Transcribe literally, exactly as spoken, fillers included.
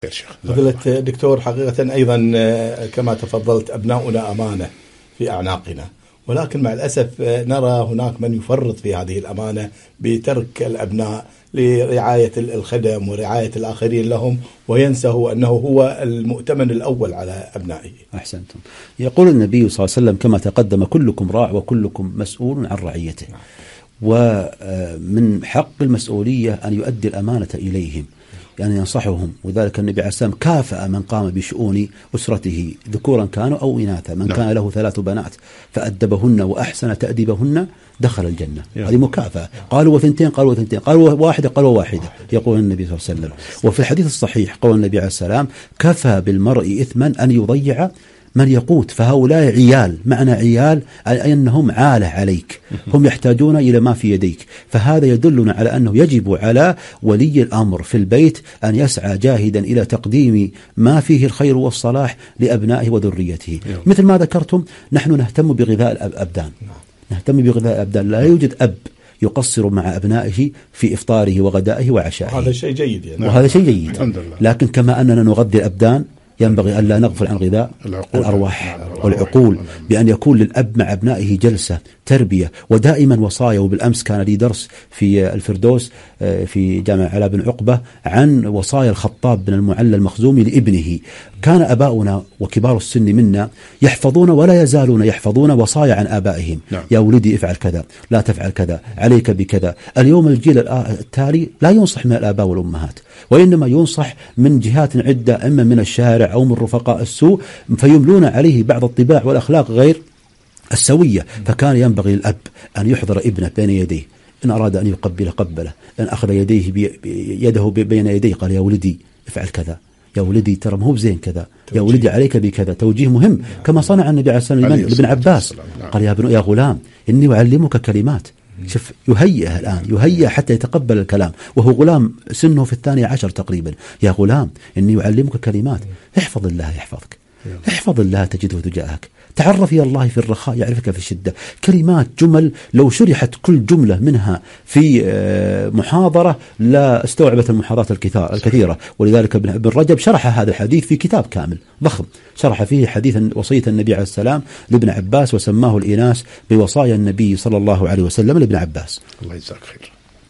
فضيلة الدكتور، حقيقة أيضا كما تفضلت أبناؤنا أمانة في أعناقنا، ولكن مع الأسف نرى هناك من يفرط في هذه الأمانة بترك الأبناء لرعاية الخدم ورعاية الآخرين لهم، وينسه أنه هو المؤتمن الأول على أبنائه. أحسنتم. يقول النبي صلى الله عليه وسلم كما تقدم: كلكم راع وكلكم مسؤول عن رعيته. ومن حق المسؤولية أن يؤدي الأمانة إليهم، يعني ينصحهم. وذلك النبي عليه السلام كافأ من قام بشؤون أسرته ذكورا كانوا أو إناثا، من كان له ثلاث بنات فأدبهن وأحسن تأديبهن دخل الجنة. هذه مكافأة. قالوا وثنتين، قالوا وثنتين، قالوا واحدة، قالوا واحدة، يقول النبي صلى الله عليه وسلم. وفي الحديث الصحيح قول النبي عليه السلام: كفى بالمرء إثما أن يضيع من يقوت. فهؤلاء عيال، معنى عيال أي أنهم عالة عليك، هم يحتاجون إلى ما في يديك. فهذا يدلنا على أنه يجب على ولي الأمر في البيت أن يسعى جاهدا إلى تقديم ما فيه الخير والصلاح لأبنائه وذريته. مثل ما ذكرتم، نحن نهتم بغذاء الأبدان، نهتم بغذاء الأبدان. لا يوجد أب يقصر مع أبنائه في إفطاره وغدائه وعشائه، وهذا شيء جيد يعني. وهذا شيء جيد. لكن كما أننا نغذي الأبدان، ينبغي أن لا نغفل عن غذاء الأرواح والعقول، بأن يكون للأب مع أبنائه جلسة تربية ودائما وصايا. وبالأمس كان لي درس في الفردوس في جامع علاء بن عقبة عن وصايا الخطاب بن المعلى المخزومي لابنه. كان أباؤنا وكبار السن منا يحفظون ولا يزالون يحفظون وصايا عن آبائهم. نعم. يا ولدي افعل كذا، لا تفعل كذا، عليك بكذا. اليوم الجيل التالي لا ينصح من الآباء والأمهات، وإنما ينصح من جهات عدة، إما من الشارع أو من رفقاء السوء، فيملون عليه بعض الطباع والأخلاق غير السوية. فكان ينبغي الأب أن يحضر ابنه بين يديه، إن أراد أن يقبل قبله، إن أخذ يديه بي يده بين يديه قال: يا ولدي افعل كذا، يا ولدي ترى مو بزين كذا، يا ولدي عليك بكذا. توجيه مهم، كما صنع النبي عليه الصلاة والسلام لابن عباس، قال: يا ابن يا غلام إني أعلمك كلمات. شوف، يهيئه الآن، يهيئ حتى يتقبل الكلام وهو غلام سنه في الثانية عشر تقريبا. يا غلام إني أعلمك كلمات، احفظ الله يحفظك، احفظ الله تجده تجاهك، تعرف يا الله في الرخاء يعرفك في الشدة. كلمات، جمل لو شرحت كل جملة منها في محاضرة لا استوعبت المحاضرات الكثيرة. ولذلك ابن رجب شرح هذا الحديث في كتاب كامل ضخم، شرح فيه حديث وصية النبي عليه السلام لابن عباس، وسماه الإناس بوصايا النبي صلى الله عليه وسلم لابن عباس. الله يجزاك خير.